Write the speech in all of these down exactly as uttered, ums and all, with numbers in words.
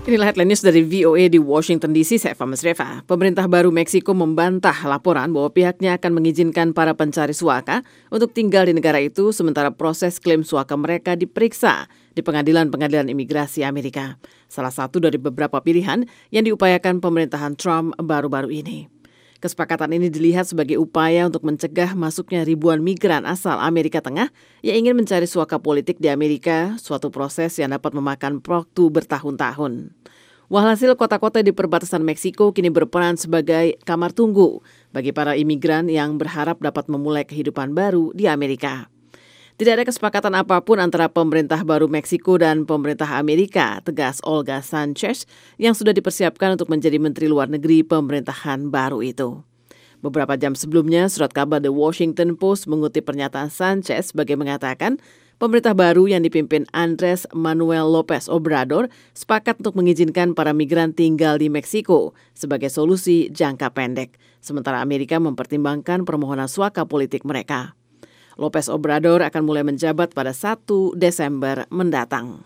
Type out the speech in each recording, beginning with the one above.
Inilah headline news dari V O A di Washington D C, saya Eva Mesreva. Pemerintah baru Meksiko membantah laporan bahwa pihaknya akan mengizinkan para pencari suaka untuk tinggal di negara itu sementara proses klaim suaka mereka diperiksa di pengadilan-pengadilan imigrasi Amerika. Salah satu dari beberapa pilihan yang diupayakan pemerintahan Trump baru-baru ini. Kesepakatan ini dilihat sebagai upaya untuk mencegah masuknya ribuan migran asal Amerika Tengah yang ingin mencari suaka politik di Amerika, suatu proses yang dapat memakan waktu bertahun-tahun. Walhasil kota-kota di perbatasan Meksiko kini berperan sebagai kamar tunggu bagi para imigran yang berharap dapat memulai kehidupan baru di Amerika. Tidak ada kesepakatan apapun antara pemerintah baru Meksiko dan pemerintah Amerika, tegas Olga Sanchez yang sudah dipersiapkan untuk menjadi Menteri Luar Negeri pemerintahan baru itu. Beberapa jam sebelumnya, surat kabar The Washington Post mengutip pernyataan Sanchez sebagai mengatakan pemerintah baru yang dipimpin Andres Manuel López Obrador sepakat untuk mengizinkan para migran tinggal di Meksiko sebagai solusi jangka pendek, sementara Amerika mempertimbangkan permohonan suaka politik mereka. López Obrador akan mulai menjabat pada satu Desember mendatang.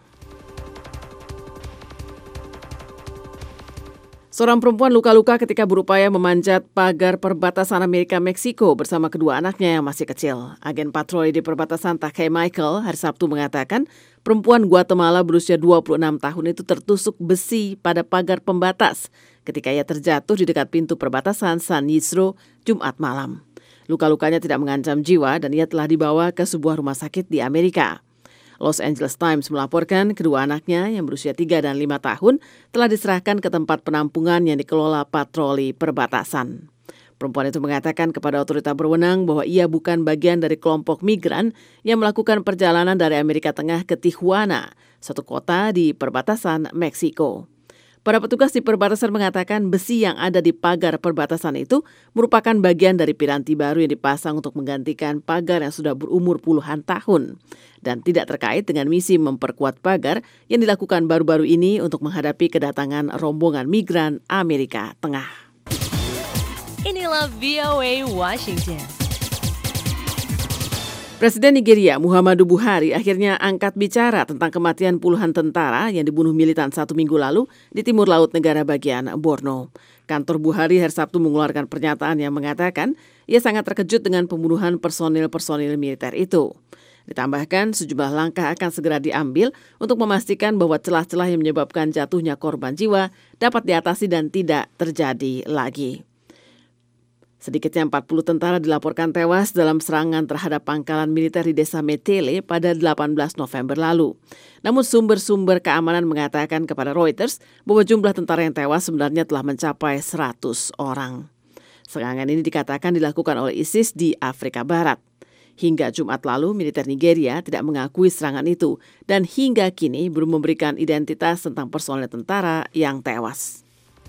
Seorang perempuan luka-luka ketika berupaya memanjat pagar perbatasan Amerika-Meksiko bersama kedua anaknya yang masih kecil. Agen patroli di perbatasan Takei Michael hari Sabtu mengatakan perempuan Guatemala berusia dua puluh enam tahun itu tertusuk besi pada pagar pembatas ketika ia terjatuh di dekat pintu perbatasan San Isidro Jumat malam. Luka-lukanya tidak mengancam jiwa dan ia telah dibawa ke sebuah rumah sakit di Amerika. Los Angeles Times melaporkan kedua anaknya yang berusia tiga dan lima tahun telah diserahkan ke tempat penampungan yang dikelola patroli perbatasan. Perempuan itu mengatakan kepada otoritas berwenang bahwa ia bukan bagian dari kelompok migran yang melakukan perjalanan dari Amerika Tengah ke Tijuana, suatu kota di perbatasan Meksiko. Para petugas di perbatasan mengatakan besi yang ada di pagar perbatasan itu merupakan bagian dari piranti baru yang dipasang untuk menggantikan pagar yang sudah berumur puluhan tahun dan tidak terkait dengan misi memperkuat pagar yang dilakukan baru-baru ini untuk menghadapi kedatangan rombongan migran Amerika Tengah. Inilah V O A Washington. Presiden Nigeria Muhammadu Buhari akhirnya angkat bicara tentang kematian puluhan tentara yang dibunuh militan satu minggu lalu di timur laut negara bagian Borno. Kantor Buhari hari Sabtu mengeluarkan pernyataan yang mengatakan ia sangat terkejut dengan pembunuhan personil-personil militer itu. Ditambahkan sejumlah langkah akan segera diambil untuk memastikan bahwa celah-celah yang menyebabkan jatuhnya korban jiwa dapat diatasi dan tidak terjadi lagi. Sedikitnya empat puluh tentara dilaporkan tewas dalam serangan terhadap pangkalan militer di desa Metele pada delapan belas November lalu. Namun sumber-sumber keamanan mengatakan kepada Reuters bahwa jumlah tentara yang tewas sebenarnya telah mencapai seratus orang. Serangan ini dikatakan dilakukan oleh ISIS di Afrika Barat. Hingga Jumat lalu, militer Nigeria tidak mengakui serangan itu dan hingga kini belum memberikan identitas tentang personel tentara yang tewas.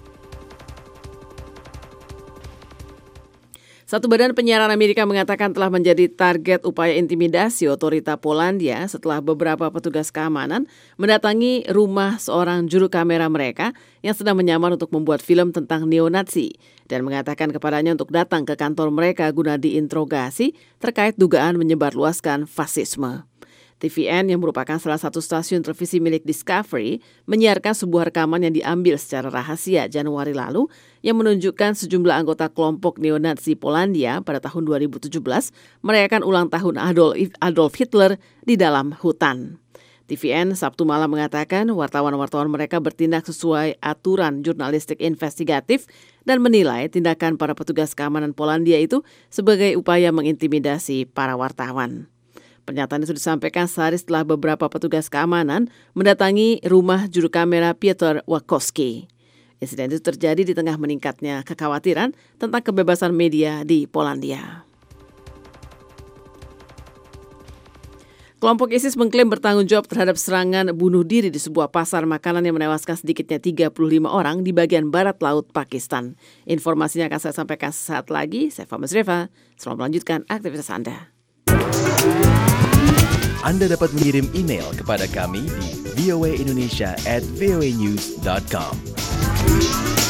Satu badan penyiaran Amerika mengatakan telah menjadi target upaya intimidasi otorita Polandia setelah beberapa petugas keamanan mendatangi rumah seorang juru kamera mereka yang sedang menyamar untuk membuat film tentang neonazi dan mengatakan kepadanya untuk datang ke kantor mereka guna diinterogasi terkait dugaan menyebarluaskan fasisme. T V N yang merupakan salah satu stasiun televisi milik Discovery menyiarkan sebuah rekaman yang diambil secara rahasia Januari lalu yang menunjukkan sejumlah anggota kelompok neonazi Polandia pada tahun dua ribu tujuh belas merayakan ulang tahun Adolf, Adolf Hitler di dalam hutan. T V N Sabtu malam mengatakan wartawan-wartawan mereka bertindak sesuai aturan jurnalistik investigatif dan menilai tindakan para petugas keamanan Polandia itu sebagai upaya mengintimidasi para wartawan. Pernyataan itu disampaikan sehari setelah beberapa petugas keamanan mendatangi rumah juru kamera Piotr Wakowski. Insiden itu terjadi di tengah meningkatnya kekhawatiran tentang kebebasan media di Polandia. Kelompok ISIS mengklaim bertanggung jawab terhadap serangan bunuh diri di sebuah pasar makanan yang menewaskan sedikitnya tiga puluh lima orang di bagian barat laut Pakistan. Informasinya akan saya sampaikan sesaat lagi. Saya Eva Mesreva. Selamat melanjutkan aktivitas Anda. Anda dapat mengirim email kepada kami di voaindonesia at voanews dot com.